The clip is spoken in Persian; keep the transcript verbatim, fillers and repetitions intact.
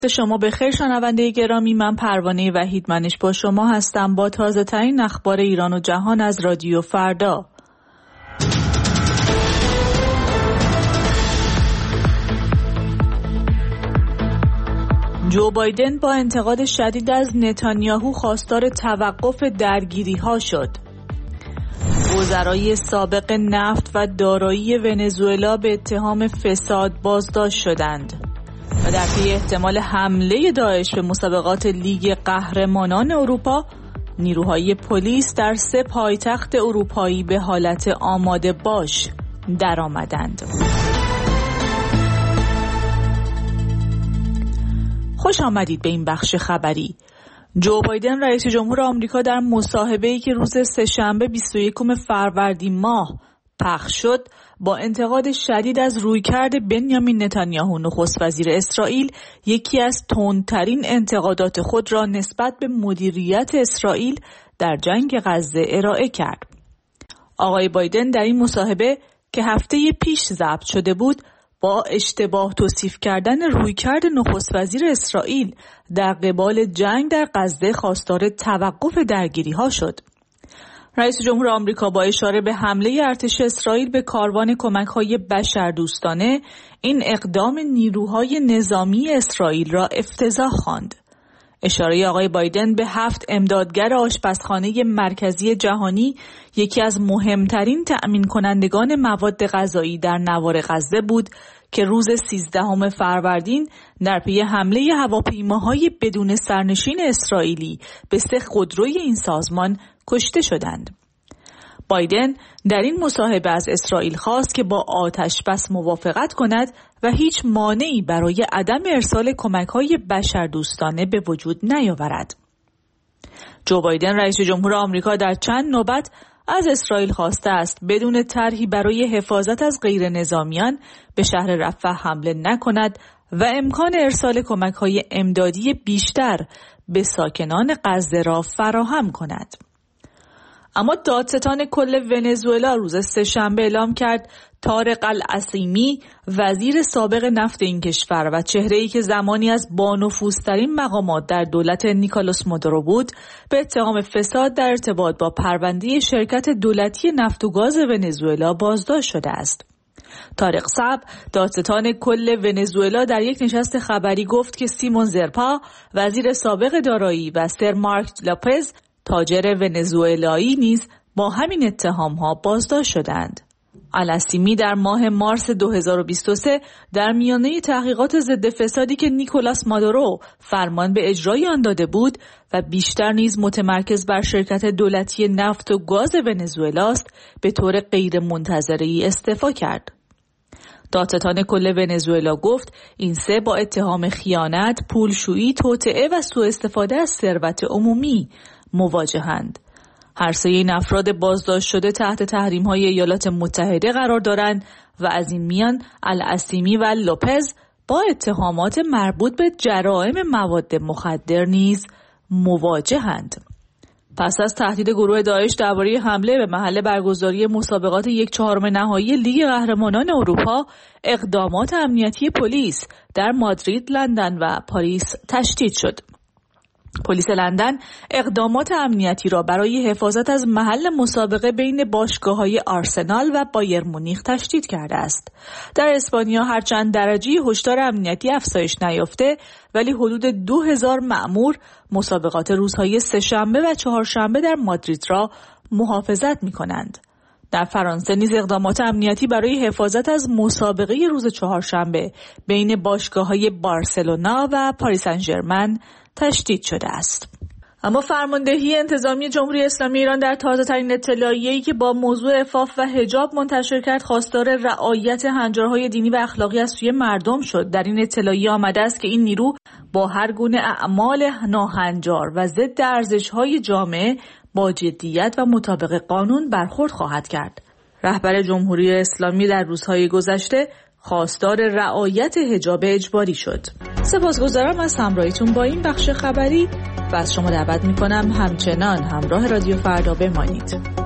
شما بخیر شنونده گرامی، من پروانه وحیدمنش با شما هستم با تازه ترین اخبار ایران و جهان از رادیو فردا. جو بایدن با انتقاد شدید از نتانیاهو خواستار توقف درگیری‌ها شد. وزرای سابق نفت و دارایی ونزوئلا به اتهام فساد بازداشت شدند و در پی احتمال حمله داعش به مسابقات لیگ قهرمانان اروپا، نیروهای پلیس در سه پایتخت اروپایی به حالت آماده باش درآمدند. خوش آمدید به این بخش خبری. جو بایدن رئیس جمهور آمریکا در مصاحبه‌ای که روز سه‌شنبه بیست و یکم فروردین ماه پخش شد، با انتقاد شدید از رویکرد بنیامین نتانیاهو نخست وزیر اسرائیل یکی از تندترین انتقادات خود را نسبت به مدیریت اسرائیل در جنگ غزه ارائه کرد. آقای بایدن در این مصاحبه که هفته پیش ضبط شده بود، با اشتباه توصیف کردن رویکرد نخست وزیر اسرائیل در قبال جنگ در غزه خواستار توقف درگیری‌ها شد. رئیس جمهور آمریکا با اشاره به حمله ارتش اسرائیل به کاروان کمک‌های بشردوستانه، این اقدام نیروهای نظامی اسرائیل را افتضاح خواند. اشاره آقای بایدن به هفت امدادگر آشپزخانه مرکزی جهانی، یکی از مهمترین تأمین کنندگان مواد غذایی در نوار غزه بود که روز سیزدهم فروردین در پی حمله هواپیماهای بدون سرنشین اسرائیلی به سه خودروی این سازمان کشته شدند. بایدن در این مصاحبه از اسرائیل خواست که با آتش بس موافقت کند و هیچ مانعی برای عدم ارسال کمک‌های بشردوستانه به وجود نیاورد. جو بایدن رئیس جمهور آمریکا در چند نوبت از اسرائیل خواسته است بدون طرحی برای حفاظت از غیر نظامیان به شهر رفح حمله نکند و امکان ارسال کمک‌های امدادی بیشتر به ساکنان غزه را فراهم کند. اما دادستان کل ونزوئلا روز سه‌شنبه اعلام کرد طارق العصیمی، وزیر سابق نفت این کشور و چهره‌ای که زمانی از بانفوذترین مقامات در دولت نیکولاس مادورو بود، به اتهام فساد در ارتباط با پرونده شرکت دولتی نفت و گاز ونزوئلا بازداشت شده است. طارق صعب، دادستان کل ونزوئلا، در یک نشست خبری گفت که سیمون زرپا، وزیر سابق دارایی، و سر مارک لوپز، تاجر ونزوئلایی، نیز با همین اتهام‌ها بازداشت شدند. العصیمی در ماه مارس دو هزار و بیست و سه در میانه تحقیقات ضد فسادی که نیکولاس مادورو فرمان به اجرای آن داده بود و بیشتر نیز متمرکز بر شرکت دولتی نفت و گاز ونزوئلا است، به طور غیر منتظره‌ای استعفا کرد. دادستان کل ونزوئلا گفت این سه با اتهام خیانت، پولشویی، توطئه و سوء استفاده از ثروت عمومی مواجهند. هر سه این افراد بازداشت شده تحت تحریم‌های ایالات متحده قرار دارند و از این میان العصیمی و لوپز با اتهامات مربوط به جرائم مواد مخدر نیز مواجهند. پس از تهدید گروه داعش درباره حمله به محل برگزاری مسابقات یک چهارم نهایی لیگ قهرمانان اروپا، اقدامات امنیتی پلیس در مادرید، لندن و پاریس تشدید شد. پلیس لندن اقدامات امنیتی را برای حفاظت از محل مسابقه بین باشگاه‌های آرسنال و بایر مونیخ تشدید کرده است. در اسپانیا هرچند درجه هشدار امنیتی افزایش نیافته، ولی حدود دو هزار مأمور مسابقات روزهای سه‌شنبه و چهارشنبه در مادرید را محافظت می‌کنند. در فرانسه نیز اقدامات امنیتی برای حفاظت از مسابقه روز چهارشنبه بین باشگاه‌های بارسلونا و پاریس سن ژرمن تشدید شده است. اما فرماندهی انتظامی جمهوری اسلامی ایران در تازه‌ترین اطلاعیه‌ای که با موضوع عفاف و حجاب منتشر کرد، خواستار رعایت هنجارهای دینی و اخلاقی از سوی مردم شد. در این اطلاعیه آمده است که این نیرو با هر گونه اعمال ناهنجار و ضد ارزش‌های جامعه با جدیت و مطابق قانون برخورد خواهد کرد. رهبر جمهوری اسلامی در روزهای گذشته خواستار رعایت حجاب اجباری شد. سپاسگزارم از همراهیتون با این بخش خبری و از شما دعوت می‌کنم همچنان همراه رادیو فردا بمانید.